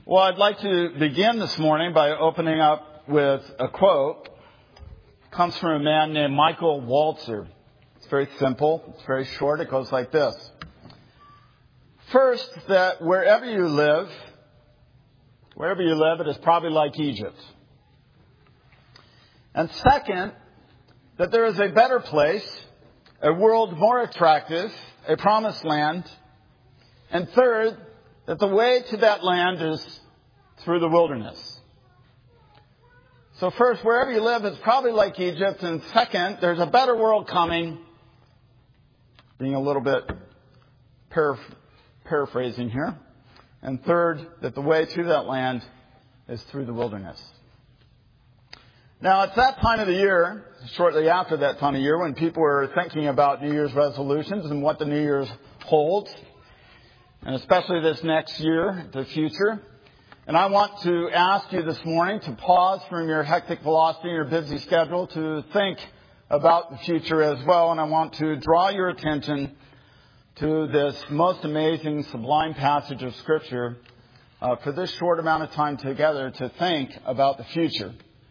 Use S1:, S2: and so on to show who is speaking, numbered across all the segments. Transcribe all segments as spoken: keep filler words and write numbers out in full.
S1: Well, I'd like to begin this morning by opening up with a quote. It comes from a man named Michael Walzer. It's very simple. It's very short. It goes like this. First, that wherever you live, wherever you live, it is probably like Egypt. And second, that there is a better place, a world more attractive, a promised land. And third, that the way to that land is through the wilderness. So first, wherever you live, it's probably like Egypt. And second, there's a better world coming. Being a little bit paraph- paraphrasing here. And third, that the way to that land is through the wilderness. Now, it's that time of the year, shortly after that time of year, when people are thinking about New Year's resolutions and what the New Year's holds. And especially this next year, the future. And I want to ask you this morning to pause from your hectic velocity, your busy schedule, to think about the future as well. And I want to draw your attention to this most amazing, sublime passage of Scripture uh, for this short amount of time together to think about the future.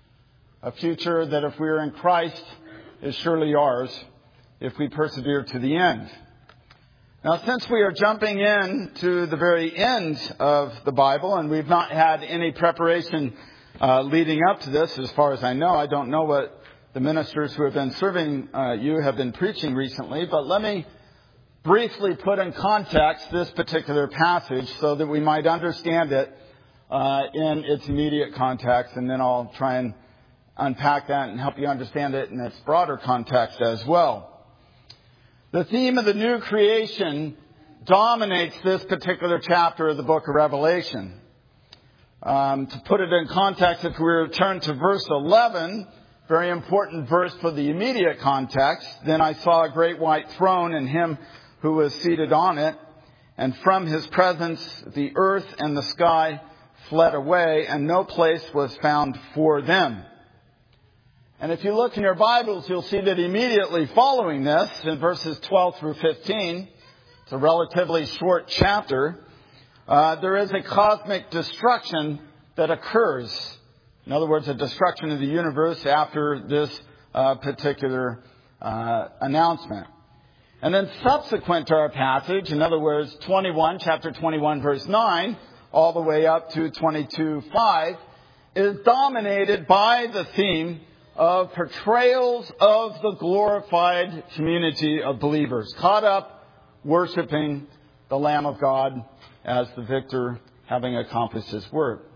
S1: A future that if we are in Christ is surely ours if we persevere to the end. Now, since we are jumping in to the very end of the Bible, and we've not had any preparation uh, leading up to this, as far as I know, I don't know what the ministers who have been serving uh, you have been preaching recently, but let me briefly put in context this particular passage so that we might understand it uh, in its immediate context, and then I'll try and unpack that and help you understand it in its broader context as well. The theme of the new creation dominates this particular chapter of the book of Revelation. Um, to put it in context, if we return to verse eleven, very important verse for the immediate context, then I saw a great white throne and him who was seated on it, and from his presence the earth and the sky fled away, and no place was found for them. And if you look in your Bibles, you'll see that immediately following this, in verses twelve through fifteen, it's a relatively short chapter, uh, there is a cosmic destruction that occurs. In other words, a destruction of the universe after this uh, particular uh, announcement. And then subsequent to our passage, in other words, twenty-one, chapter twenty-one, verse nine, all the way up to twenty-two, five, is dominated by the theme of portrayals of the glorified community of believers, caught up worshiping the Lamb of God as the victor, having accomplished his work.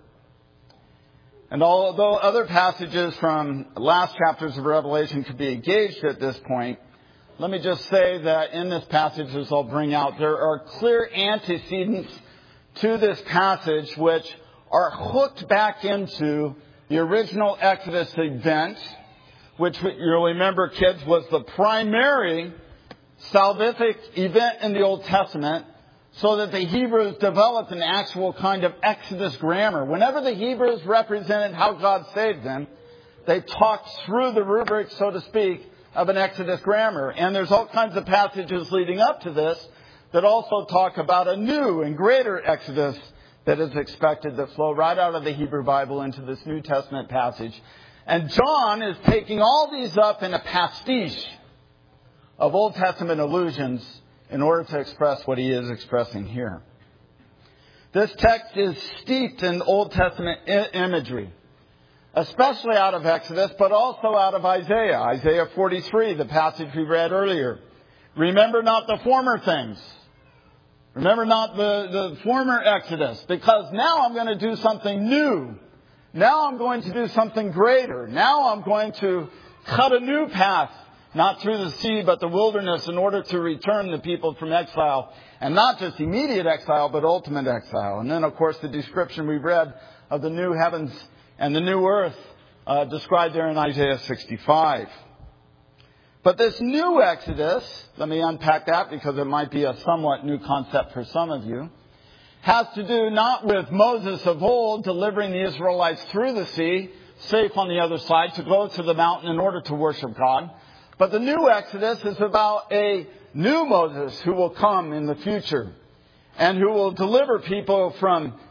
S1: And although other passages from last chapters of Revelation could be engaged at this point, let me just say that in this passage, as I'll bring out, there are clear antecedents to this passage which are hooked back into the original Exodus event, which you'll remember, kids, was the primary salvific event in the Old Testament, so that the Hebrews developed an actual kind of Exodus grammar. Whenever the Hebrews represented how God saved them, they talked through the rubric, so to speak, of an Exodus grammar. And there's all kinds of passages leading up to this that also talk about a new and greater Exodus that is expected to flow right out of the Hebrew Bible into this New Testament passage. And John is taking all these up in a pastiche of Old Testament allusions in order to express what he is expressing here. This text is steeped in Old Testament I- imagery, especially out of Exodus, but also out of Isaiah. Isaiah forty-three, the passage we read earlier. Remember not the former things. Remember not the, the former Exodus, because now I'm going to do something new. Now I'm going to do something greater. Now I'm going to cut a new path, not through the sea, but the wilderness, in order to return the people from exile. And not just immediate exile, but ultimate exile. And then, of course, the description we've read of the new heavens and the new earth uh, described there in Isaiah sixty-five. But this new Exodus, let me unpack that because it might be a somewhat new concept for some of you, has to do not with Moses of old delivering the Israelites through the sea, safe on the other side, to go to the mountain in order to worship God. But the new Exodus is about a new Moses who will come in the future and who will deliver people from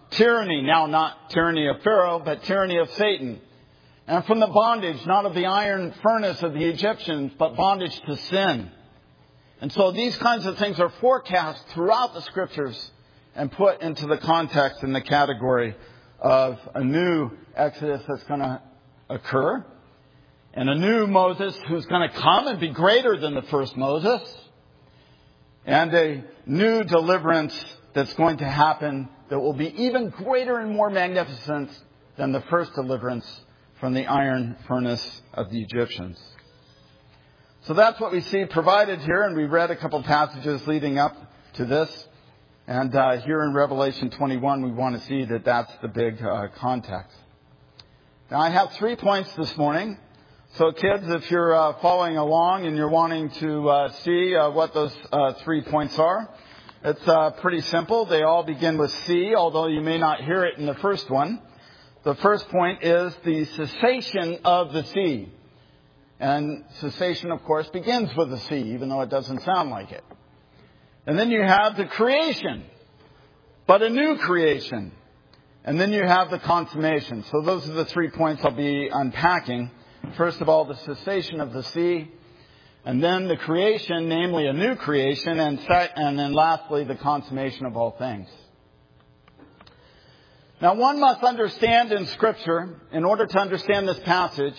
S1: tyranny, now not tyranny of Pharaoh, but tyranny of Satan. And from the bondage, not of the iron furnace of the Egyptians, but bondage to sin. And so these kinds of things are forecast throughout the Scriptures and put into the context in the category of a new Exodus that's going to occur. And a new Moses who's going to come and be greater than the first Moses. And a new deliverance that's going to happen that will be even greater and more magnificent than the first deliverance from the iron furnace of the Egyptians. So that's what we see provided here, and we read a couple passages leading up to this. And uh, here in Revelation twenty-one, we want to see that that's the big uh, context. Now, I have three points this morning. So, kids, if you're uh, following along and you're wanting to uh, see uh, what those uh, three points are, it's uh, pretty simple. They all begin with C, although you may not hear it in the first one. The first point is the cessation of the sea. And cessation, of course, begins with a C, even though it doesn't sound like it. And then you have the creation, but a new creation. And then you have the consummation. So those are the three points I'll be unpacking. First of all, the cessation of the sea. And then the creation, namely a new creation. And, set, and then lastly, the consummation of all things. Now, one must understand in Scripture, in order to understand this passage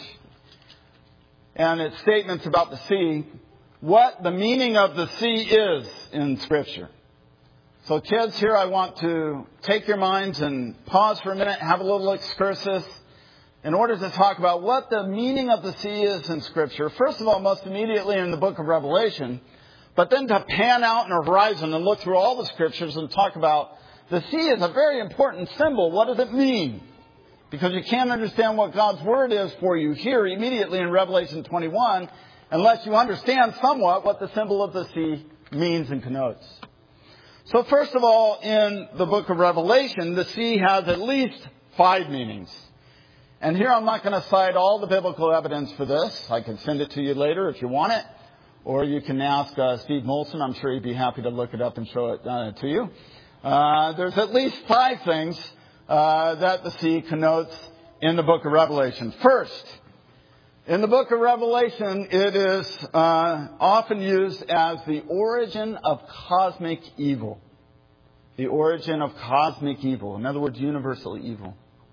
S1: and its statements about the sea, what the meaning of the sea is in Scripture. So, kids, here I want to take your minds and pause for a minute, have a little excursus, in order to talk about what the meaning of the sea is in Scripture. First of all, most immediately in the book of Revelation, but then to pan out in a horizon and look through all the Scriptures and talk about the sea is a very important symbol. What does it mean? Because you can't understand what God's Word is for you here immediately in Revelation twenty-one unless you understand somewhat what the symbol of the sea means and connotes. So first of all, in the book of Revelation, the sea has at least five meanings. And here I'm not going to cite all the biblical evidence for this. I can send it to you later if you want it. Or you can ask uh, Steve Molson. I'm sure he'd be happy to look it up and show it uh, to you. Uh, there's at least five things uh, that the sea connotes in the book of Revelation. First, in the book of Revelation, it is uh, often used as the origin of cosmic evil. The origin of cosmic evil. In other words, universal evil.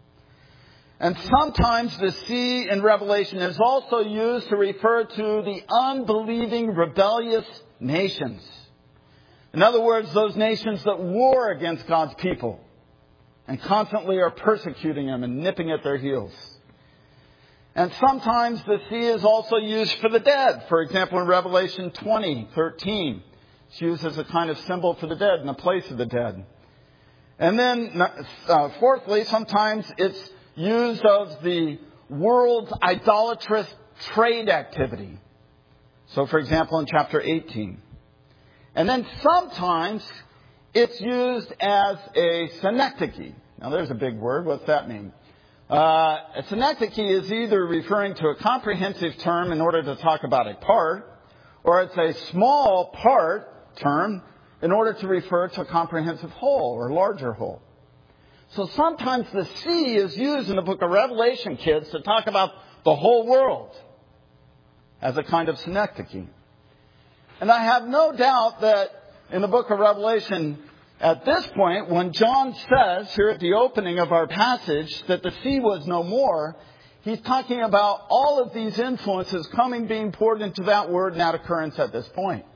S1: And sometimes the sea in Revelation is also used to refer to the unbelieving, rebellious nations. In other words, those nations that war against God's people and constantly are persecuting them and nipping at their heels. And sometimes the sea is also used for the dead. For example, in Revelation twenty, thirteen, it's used as a kind of symbol for the dead in the place of the dead. And then, uh, fourthly, sometimes it's used of the world's idolatrous trade activity. So, for example, in chapter eighteen. And then sometimes it's used as a synecdoche. Now, there's a big word. What's that mean? Uh, a synecdoche is either referring to a comprehensive term in order to talk about a part, or it's a small part term in order to refer to a comprehensive whole or larger whole. So sometimes the sea is used in the book of Revelation, kids, to talk about the whole world as a kind of synecdoche. And I have no doubt that in the book of Revelation, at this point, when John says here at the opening of our passage that the sea was no more, he's talking about all of these influences coming, being poured into that word and that occurrence at this point.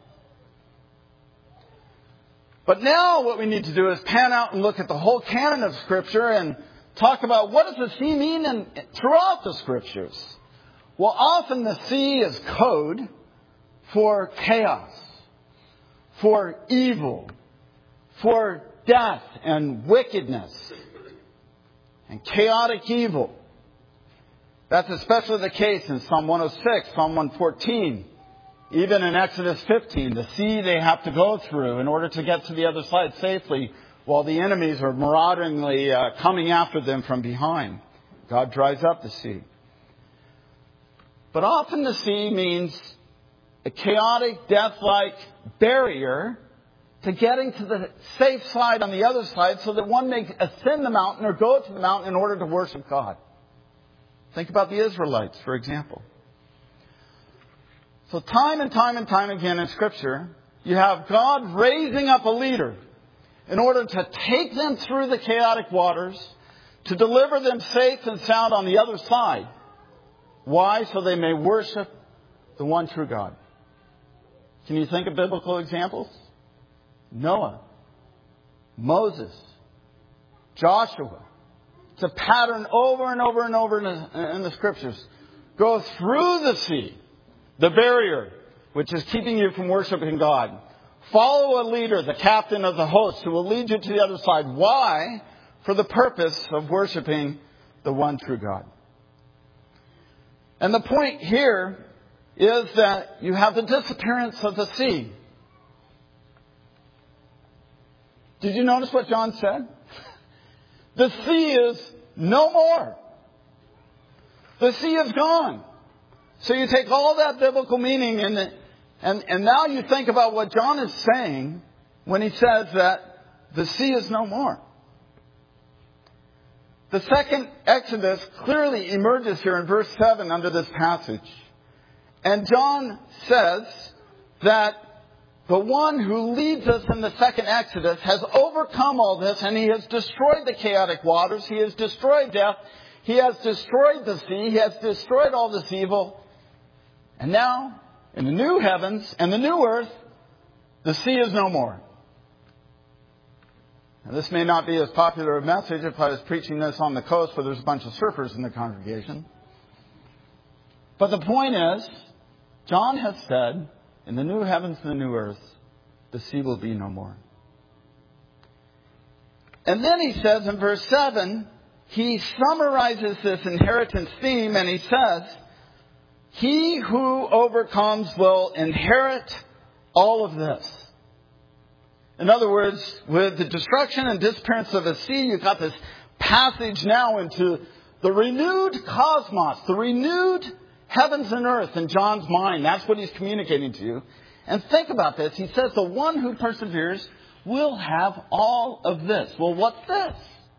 S1: But now what we need to do is pan out and look at the whole canon of Scripture and talk about what does the sea mean in, throughout the Scriptures. Well, often the sea is code for chaos, for evil, for death and wickedness and chaotic evil. That's especially the case in Psalm one oh six, Psalm one fourteen. Even in Exodus fifteen, the sea they have to go through in order to get to the other side safely while the enemies are maraudingly uh, coming after them from behind. God dries up the sea. But often the sea means a chaotic, death-like barrier to getting to the safe side on the other side so that one may ascend the mountain or go to the mountain in order to worship God. Think about the Israelites, for example. So time and time and time again in Scripture, you have God raising up a leader in order to take them through the chaotic waters, to deliver them safe and sound on the other side. Why? So they may worship the one true God. Can you think of biblical examples? Noah, Moses, Joshua. It's a pattern over and over and over in the, in the Scriptures. Go through the sea, the barrier, which is keeping you from worshiping God. Follow a leader, the captain of the host, who will lead you to the other side. Why? For the purpose of worshiping the one true God. And the point here is that you have the disappearance of the sea. Did you notice what John said? The sea is no more. The sea is gone. So you take all that biblical meaning and, and, and now you think about what John is saying when he says that the sea is no more. The second Exodus clearly emerges here in verse seven under this passage. And John says that the one who leads us in the second Exodus has overcome all this, and he has destroyed the chaotic waters. He has destroyed death. He has destroyed the sea. He has destroyed all this evil. And now, in the new heavens and the new earth, the sea is no more. Now, this may not be as popular a message if I was preaching this on the coast where there's a bunch of surfers in the congregation. But the point is, John has said, in the new heavens and the new earth, the sea will be no more. And then he says in verse seven, he summarizes this inheritance theme and he says, he who overcomes will inherit all of this. In other words, with the destruction and disappearance of the sea, you've got this passage now into the renewed cosmos, the renewed heavens and earth in John's mind. That's what he's communicating to you. And think about this. He says the one who perseveres will have all of this. Well, what's this?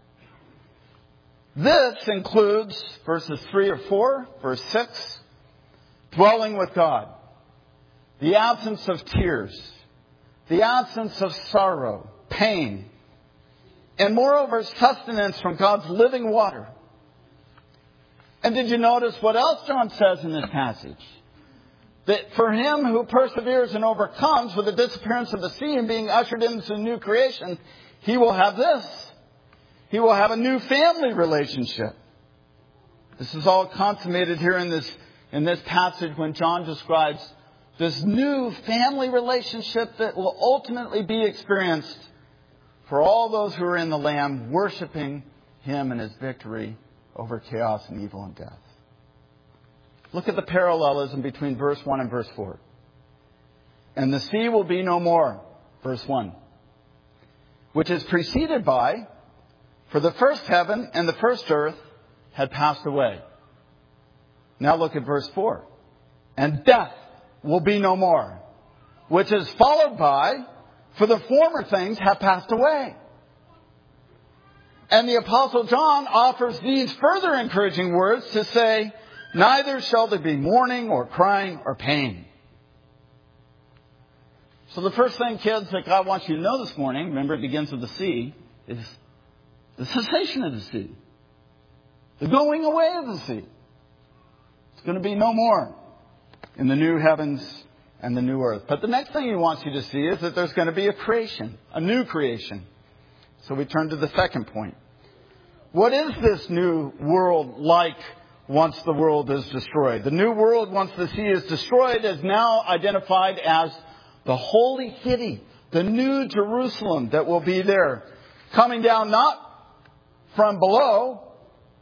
S1: This includes verses three or four, verse six, dwelling with God, the absence of tears, the absence of sorrow, pain, and moreover, sustenance from God's living water. And did you notice what else John says in this passage? That for him who perseveres and overcomes with the disappearance of the sea and being ushered into a new creation, he will have this. He will have a new family relationship. This is all consummated here in this, in this passage when John describes this new family relationship that will ultimately be experienced for all those who are in the Lamb, worshiping him and his victory over chaos and evil and death. Look at the parallelism between verse one and verse four. And the sea will be no more, verse one, which is preceded by, for the first heaven and the first earth had passed away. Now look at verse four. And death will be no more, which is followed by, for the former things have passed away. And the Apostle John offers these further encouraging words to say, neither shall there be mourning or crying or pain. So the first thing, kids, that God wants you to know this morning, remember it begins with the sea, is the cessation of the sea. The going away of the sea. It's going to be no more in the new heavens and the new earth. But the next thing he wants you to see is that there's going to be a creation, a new creation. So we turn to the second point. What is this new world like once the world is destroyed? The new world, once the sea is destroyed, is now identified as the holy city, the new Jerusalem that will be there, coming down not from below,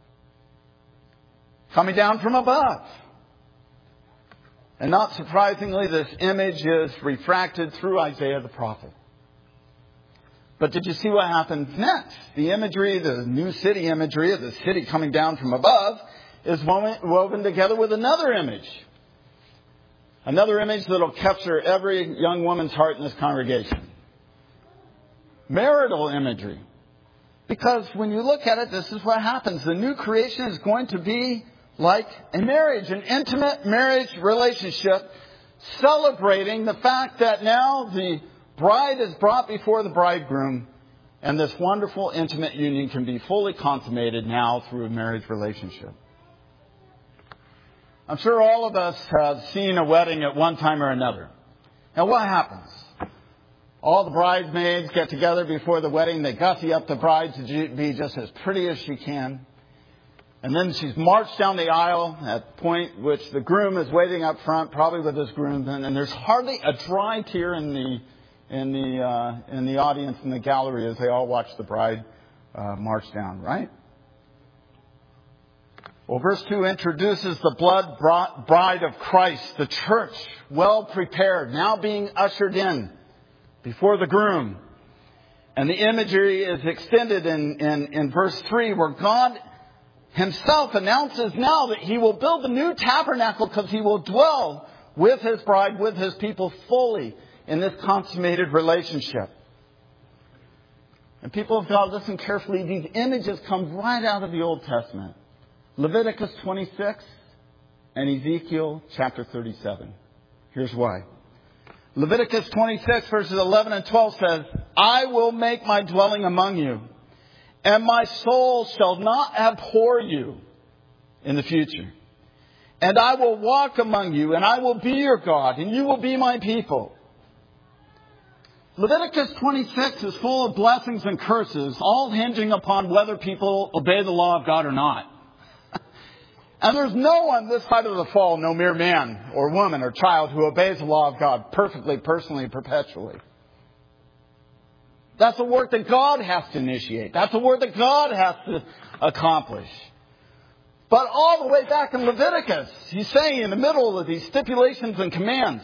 S1: coming down from above. And not surprisingly, this image is refracted through Isaiah the prophet. But did you see what happens next? The imagery, the new city imagery of the city coming down from above is woven together with another image. Another image that will capture every young woman's heart in this congregation. marital imagery. Because when you look at it, this is what happens. The new creation is going to be like a marriage, an intimate marriage relationship, celebrating the fact that now the bride is brought before the bridegroom, and this wonderful intimate union can be fully consummated now through a marriage relationship. I'm sure all of us have seen a wedding at one time or another. Now what happens? All the bridesmaids get together before the wedding. They gussy up the bride to be just as pretty as she can. And then she's marched down the aisle at the point which the groom is waiting up front, probably with his groomsmen. And there's hardly a dry tear in the in the uh, in the audience in the gallery as they all watch the bride uh, march down. Right? Well, verse two introduces the blood bride of Christ, the church, well prepared, now being ushered in before the groom. And the imagery is extended in, in, in verse three, where God Himself announces now that He will build the new tabernacle because He will dwell with His bride, with His people fully in this consummated relationship. And people of God, listen carefully. These images come right out of the Old Testament. Leviticus twenty-six and Ezekiel chapter thirty-seven. Here's why. Leviticus twenty-six verses eleven and twelve says, I will make my dwelling among you, and my soul shall not abhor you in the future. And I will walk among you, and I will be your God, and you will be my people. Leviticus twenty-six is full of blessings and curses, all hinging upon whether people obey the law of God or not. And there's no one this side of the fall, no mere man or woman or child, who obeys the law of God perfectly, personally, perpetually. That's a work that God has to initiate. That's a work that God has to accomplish. But all the way back in Leviticus, He's saying in the middle of these stipulations and commands,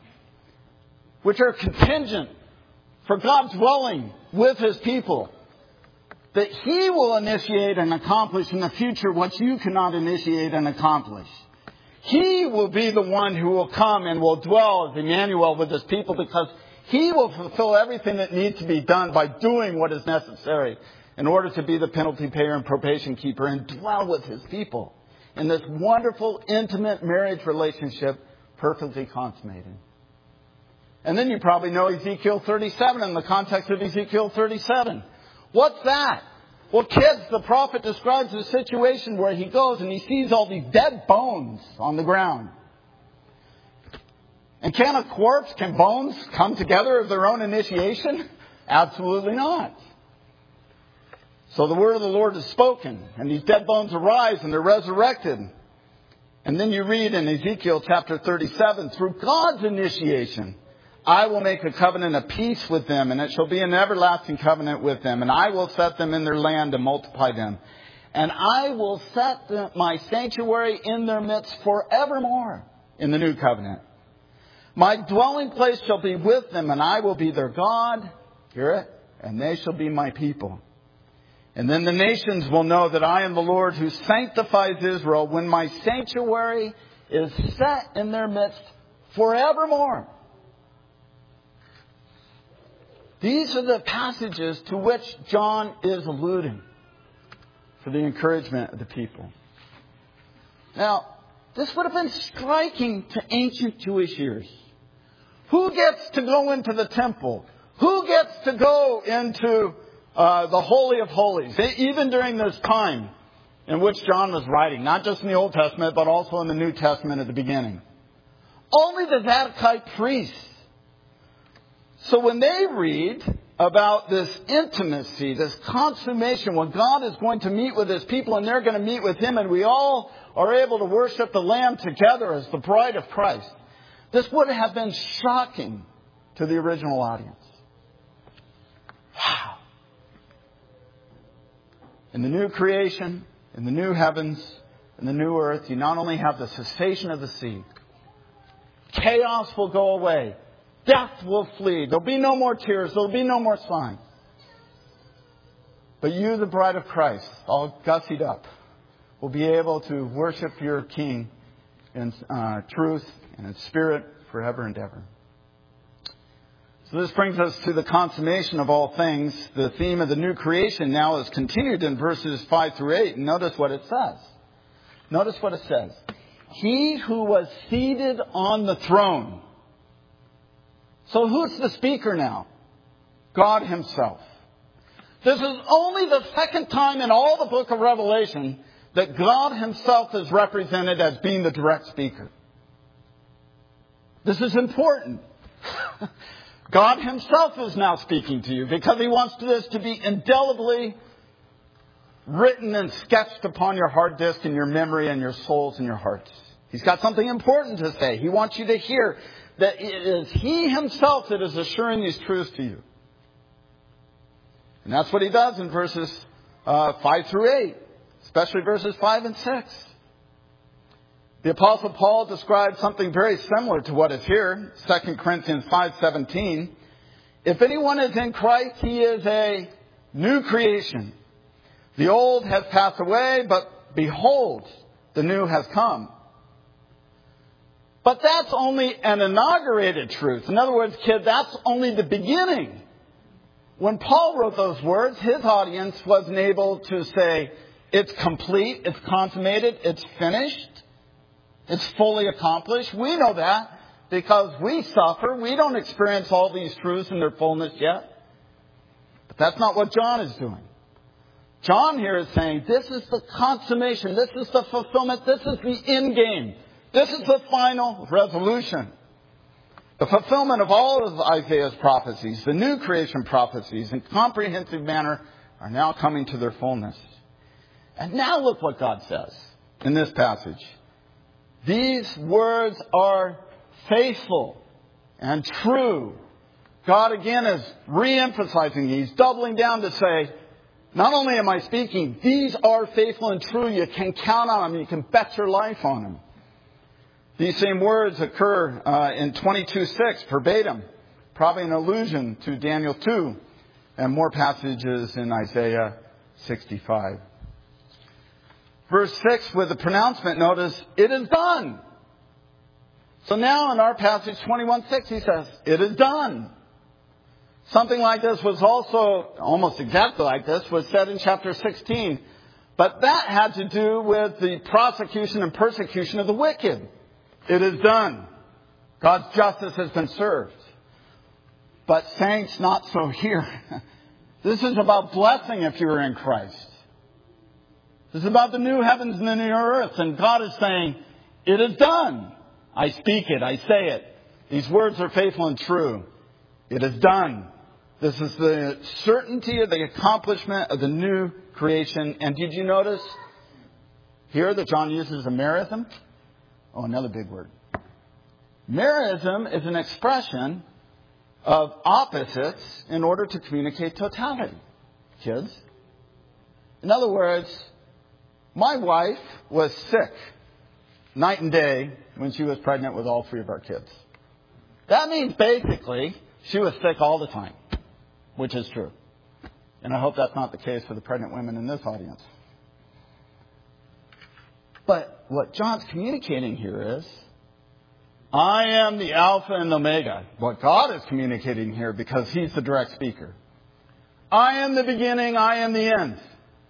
S1: which are contingent for God dwelling with His people, that He will initiate and accomplish in the future what you cannot initiate and accomplish. He will be the one who will come and will dwell as Emmanuel with His people, because He will fulfill everything that needs to be done by doing what is necessary in order to be the penalty payer and probation keeper and dwell with His people in this wonderful, intimate marriage relationship, perfectly consummated. And then you probably know Ezekiel thirty-seven in the context of Ezekiel thirty-seven. What's that? Well, kids, the prophet describes a situation where he goes and he sees all these dead bones on the ground. And can a corpse, can bones come together of their own initiation? Absolutely not. So the word of the Lord is spoken, and these dead bones arise and they're resurrected. And then you read in Ezekiel chapter thirty-seven, through God's initiation, I will make a covenant of peace with them, and it shall be an everlasting covenant with them. And I will set them in their land and multiply them. And I will set the, my sanctuary in their midst forevermore in the new covenant. My dwelling place shall be with them, and I will be their God. Hear it? And they shall be my people. And then the nations will know that I am the Lord who sanctifies Israel, when my sanctuary is set in their midst forevermore. These are the passages to which John is alluding for the encouragement of the people. Now, this would have been striking to ancient Jewish ears. Who gets to go into the temple? Who gets to go into uh, the Holy of Holies? Even during this time in which John was writing, not just in the Old Testament, but also in the New Testament at the beginning. Only the Zadokite priests. So when they read about this intimacy, this consummation, when God is going to meet with His people and they're going to meet with Him, and we all are able to worship the Lamb together as the bride of Christ, this would have been shocking to the original audience. Wow. In the new creation, in the new heavens, in the new earth, you not only have the cessation of the sea, chaos will go away. Death will flee. There'll be no more tears. There'll be no more sighing. But you, the bride of Christ, all gussied up, will be able to worship your King in uh, truth and in spirit forever and ever. So this brings us to the consummation of all things. The theme of the new creation now is continued in verses five through eight. And notice what it says. Notice what it says. He who was seated on the throne. So who's the speaker now? God himself. This is only the second time in all the book of Revelation that God himself is represented as being the direct speaker. This is important. God himself is now speaking to you because he wants this to be indelibly written and sketched upon your hard disk and your memory and your souls and your hearts. He's got something important to say. He wants you to hear that it is he himself that is assuring these truths to you. And that's what he does in verses uh, five through eight, especially verses five and six. The Apostle Paul described something very similar to what is here, Second Corinthians five seventeen. If anyone is in Christ, he is a new creation. The old has passed away, but behold, the new has come. But that's only an inaugurated truth. In other words, kid, that's only the beginning. When Paul wrote those words, his audience wasn't able to say, it's complete, it's consummated, it's finished. It's fully accomplished. We know that because we suffer. We don't experience all these truths in their fullness yet. But that's not what John is doing. John here is saying this is the consummation. This is the fulfillment. This is the end game. This is the final resolution. The fulfillment of all of Isaiah's prophecies, the new creation prophecies in comprehensive manner are now coming to their fullness. And now look what God says in this passage. These words are faithful and true. God again is re-emphasizing. He's doubling down to say, not only am I speaking, these are faithful and true. You can count on them. You can bet your life on them. These same words occur uh, in twenty-two six, verbatim. Probably an allusion to Daniel two and more passages in Isaiah sixty-five. Verse six, with the pronouncement, notice, it is done. So now in our passage twenty-one six, he says, it is done. Something like this was also, almost exactly like this, was said in chapter sixteen. But that had to do with the prosecution and persecution of the wicked. It is done. God's justice has been served. But saints, not so here. This is about blessing if you are in Christ. This is about the new heavens and the new earth. And God is saying, it is done. I speak it. I say it. These words are faithful and true. It is done. This is the certainty of the accomplishment of the new creation. And did you notice here that John uses a merism? Oh, another big word. Merism is an expression of opposites in order to communicate totality. Kids. In other words, my wife was sick night and day when she was pregnant with all three of our kids. That means basically she was sick all the time, which is true. And I hope that's not the case for the pregnant women in this audience. But what John's communicating here is, I am the Alpha and Omega. What God is communicating here, because he's the direct speaker. I am the beginning, I am the end.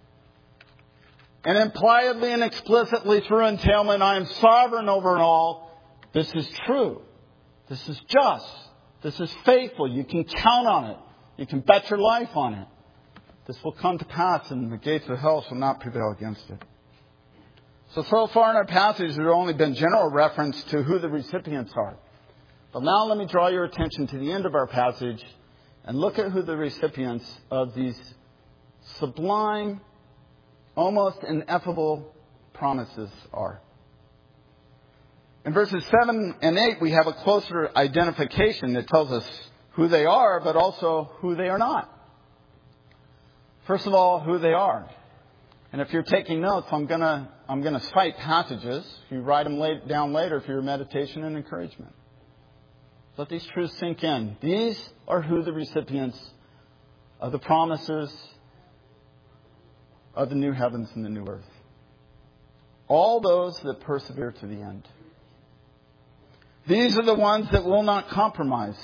S1: And impliedly and explicitly through entailment, I am sovereign over it all. This is true. This is just. This is faithful. You can count on it. You can bet your life on it. This will come to pass and the gates of hell shall not prevail against it. So, so far in our passage, there have only been general reference to who the recipients are. But now let me draw your attention to the end of our passage and look at who the recipients of these sublime, almost ineffable promises are. In verses seven and eight, we have a closer identification that tells us who they are, but also who they are not. First of all, who they are. And if you're taking notes, I'm going to I'm going to cite passages. You write them late, down later for your meditation and encouragement. Let these truths sink in. These are who the recipients of the promises of the new heavens and the new earth. All those that persevere to the end. These are the ones that will not compromise.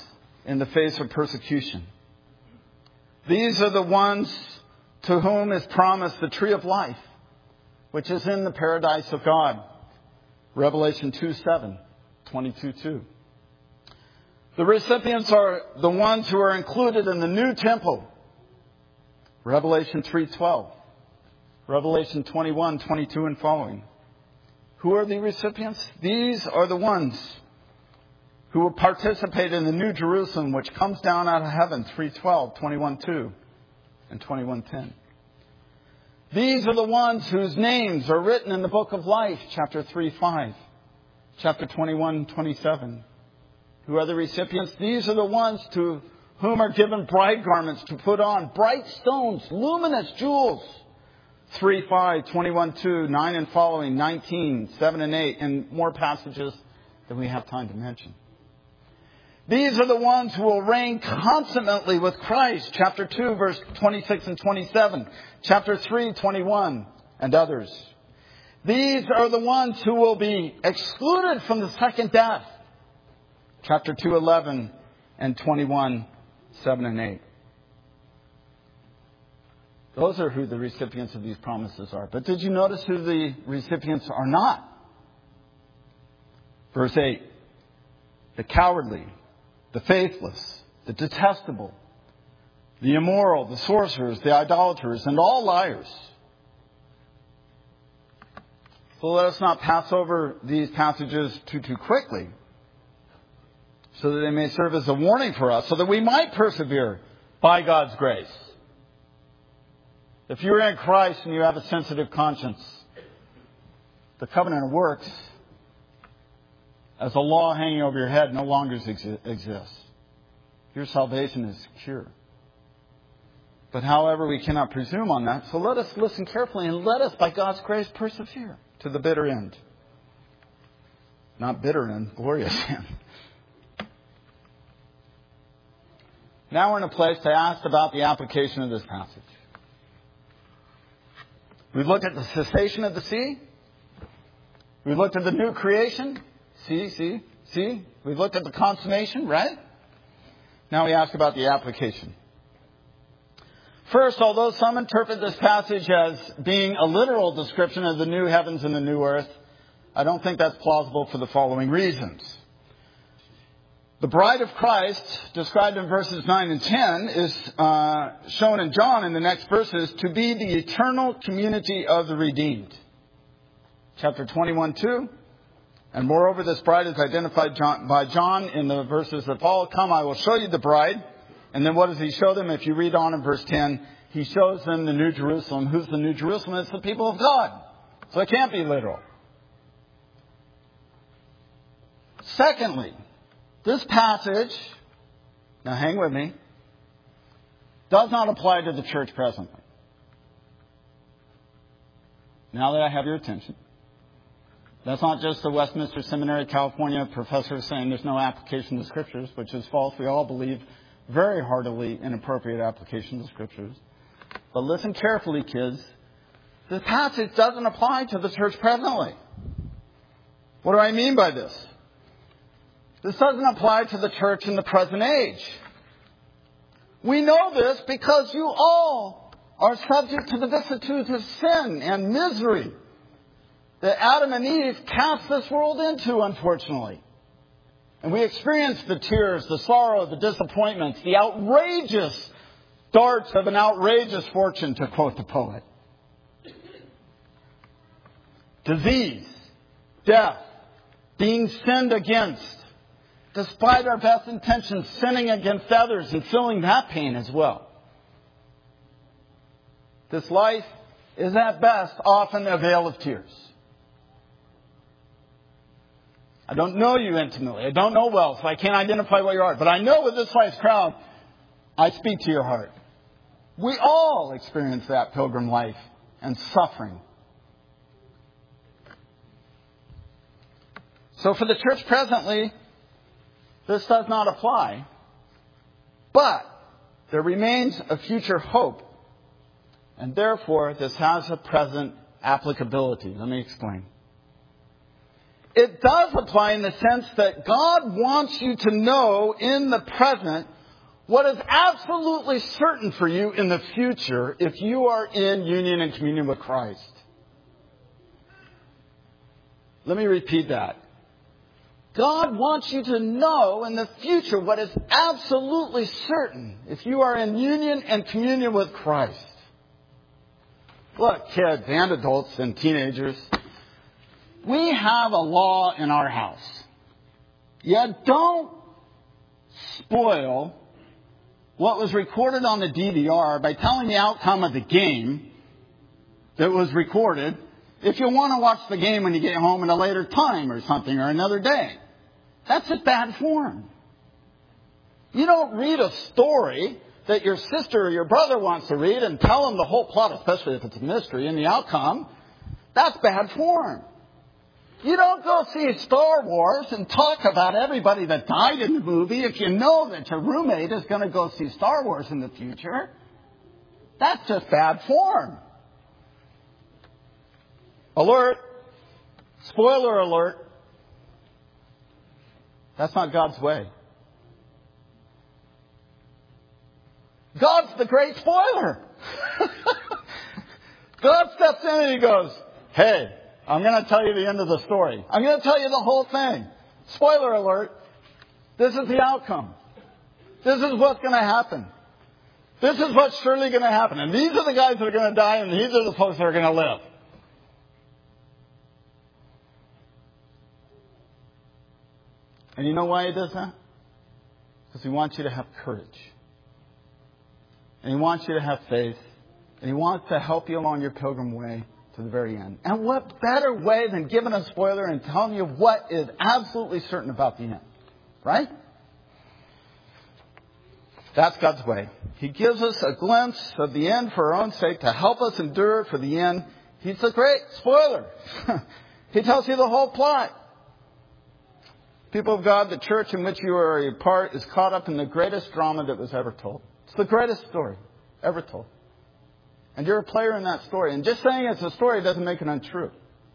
S1: in the face of persecution. These are the ones to whom is promised the tree of life, which is in the paradise of God. Revelation two seven, twenty-two two. The recipients are the ones who are included in the new temple. Revelation three twelve. Revelation twenty-one twenty-two and following. Who are the recipients? These are the ones who will participate in the New Jerusalem, which comes down out of heaven. three twelve, twenty-one two, and twenty-one ten. These are the ones whose names are written in the book of life, chapter three five, chapter twenty-one twenty-seven. Who are the recipients? These are the ones to whom are given bride garments to put on, bright stones, luminous jewels. three five, twenty-one two, nine and following, nineteen, seven and eight, and more passages than we have time to mention. These are the ones who will reign consummately with Christ, chapter two, verse twenty-six and twenty-seven, chapter three, twenty-one, and others. These are the ones who will be excluded from the second death, chapter two, eleven, and twenty-one, seven and eight. Those are who the recipients of these promises are. But did you notice who the recipients are not? Verse eight. The cowardly, the faithless, the detestable, the immoral, the sorcerers, the idolaters, and all liars. So let us not pass over these passages too, too quickly, so that they may serve as a warning for us, so that we might persevere by God's grace. If you're in Christ and you have a sensitive conscience, the covenant of works, as a law hanging over your head, no longer exists. Your salvation is secure. But however, we cannot presume on that. So let us listen carefully and let us, by God's grace, persevere to the bitter end. Not bitter end, glorious end. Now we're in a place to ask about the application of this passage. We've looked at the cessation of the sea. We've looked at the new creation. See, see, see. We've looked at the consummation, right? Now we ask about the application. First, although some interpret this passage as being a literal description of the new heavens and the new earth, I don't think that's plausible for the following reasons. The bride of Christ, described in verses nine and ten, is uh, shown in John in the next verses to be the eternal community of the redeemed. Chapter twenty-one two. And moreover, this bride is identified John, by John in the verses that follow. Come, I will show you the bride. And then what does he show them? If you read on in verse ten, he shows them the New Jerusalem. Who's the New Jerusalem? It's the people of God. So it can't be literal. Secondly, this passage, now hang with me, does not apply to the church presently. Now that I have your attention. That's not just the Westminster Seminary, California professor saying there's no application to Scriptures, which is false. We all believe very heartily in appropriate application to Scriptures. But listen carefully, kids. This passage doesn't apply to the church presently. What do I mean by this? This doesn't apply to the church in the present age. We know this because you all are subject to the vicissitudes of sin and misery that Adam and Eve cast this world into, unfortunately. And we experience the tears, the sorrow, the disappointments, the outrageous darts of an outrageous fortune, to quote the poet. Disease, death, being sinned against, despite our best intentions, sinning against others and feeling that pain as well. This life is at best often a vale of tears. I don't know you intimately. I don't know well, so I can't identify what you are. But I know with this life's crowd, I speak to your heart. We all experience that pilgrim life and suffering. So for the church presently, this does not apply. But there remains a future hope. And therefore, this has a present applicability. Let me explain. it does apply in the sense that God wants you to know in the present what is absolutely certain for you in the future if you are in union and communion with Christ. Let me repeat that. God wants you to know in the future what is absolutely certain if you are in union and communion with Christ. Look, kids and adults and teenagers, we have a law in our house. You don't spoil what was recorded on the D V R by telling the outcome of the game that was recorded if you want to watch the game when you get home at a later time or something or another day. That's a bad form. You don't read a story that your sister or your brother wants to read and tell them the whole plot, especially if it's a mystery, and the outcome. That's bad form. You don't go see Star Wars and talk about everybody that died in the movie if you know that your roommate is going to go see Star Wars in the future. That's just bad form. Alert. Spoiler alert. That's not God's way. God's the great spoiler. God steps in and He goes, hey, I'm going to tell you the end of the story. I'm going to tell you the whole thing. Spoiler alert. This is the outcome. This is what's going to happen. This is what's surely going to happen. And these are the guys that are going to die, and these are the folks that are going to live. And you know why He does that? Because He wants you to have courage. And He wants you to have faith. And He wants to help you along your pilgrim way to the very end. And what better way than giving a spoiler and telling you what is absolutely certain about the end? Right? That's God's way. He gives us a glimpse of the end for our own sake to help us endure for the end. He's the great spoiler. He tells you the whole plot. People of God, the church in which you are a part is caught up in the greatest drama that was ever told. It's the greatest story ever told. And you're a player in that story. And just saying it's a story doesn't make it untrue.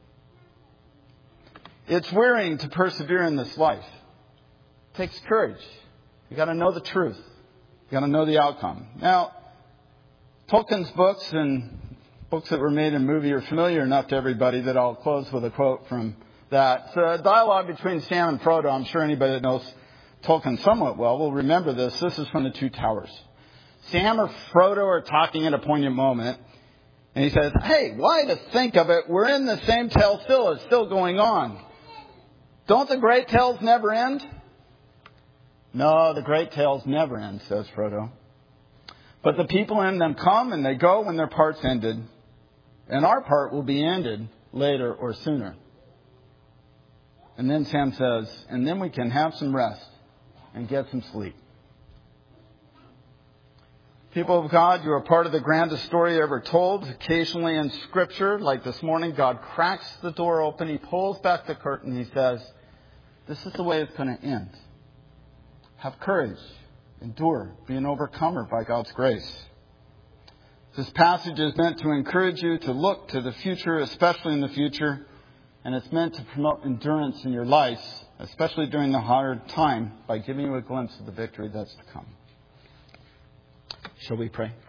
S1: It's wearying to persevere in this life. It takes courage. You got to know the truth. You got to know the outcome. Now, Tolkien's books and books that were made in movie are familiar enough to everybody that I'll close with a quote from that. It's a dialogue between Sam and Frodo. I'm sure anybody that knows Tolkien somewhat well will remember this. This is from The Two Towers. Sam or Frodo are talking at a poignant moment. And he says, hey, why to think of it, we're in the same tale still. It's still going on. Don't the great tales never end? No, the great tales never end, says Frodo. But the people in them come and they go when their part's ended. And our part will be ended later or sooner. And then Sam says, and then we can have some rest and get some sleep. People of God, you are part of the grandest story ever told. Occasionally in Scripture, like this morning, God cracks the door open. He pulls back the curtain. He says, this is the way it's going to end. Have courage. Endure. Be an overcomer by God's grace. This passage is meant to encourage you to look to the future, especially in the future. And it's meant to promote endurance in your life, especially during the hard time, by giving you a glimpse of the victory that's to come. Shall we pray?